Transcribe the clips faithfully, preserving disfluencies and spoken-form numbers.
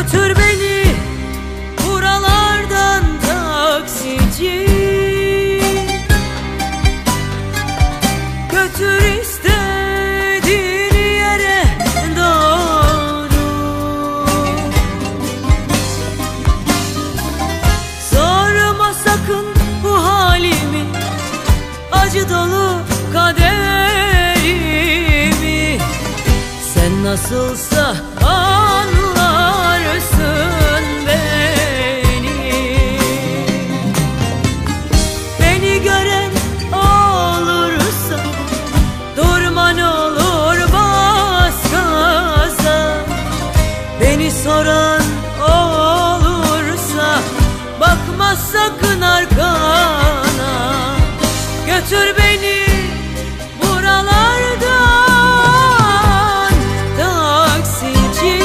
Götür beni buralardan taksici, götür istediğin yere doğru. Sorma sakın bu halimi, acı dolu kaderimi. Sen nasılsa anlarsın beni. Beni gören olursa durma ne olur, bas gaza. Beni soran olursa bakma sakın arkana. Götür beni buralardan taksici.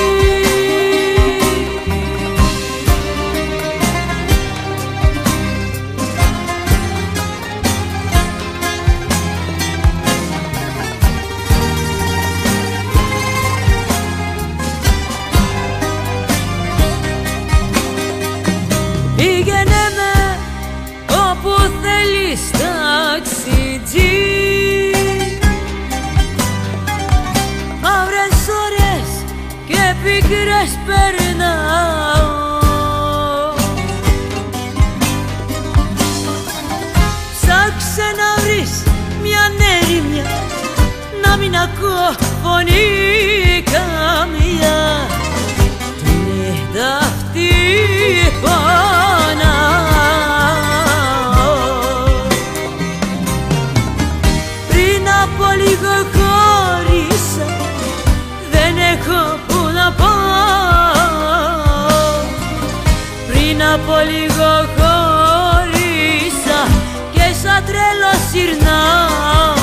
Πήγαινε με όπου θέλεις ταξιτζή. Μαύρες ώρες και πικρές περνάω. Ψάξε να βρεις μια ερημιά, να μην ακούω φωνή καμιά. Τι νύχτα αυτή πονάω. Πριν από λίγο χώρισα, δεν έχω που να πάω. Πριν από λίγο χώρισα και σαν τρέλος γυρνάω.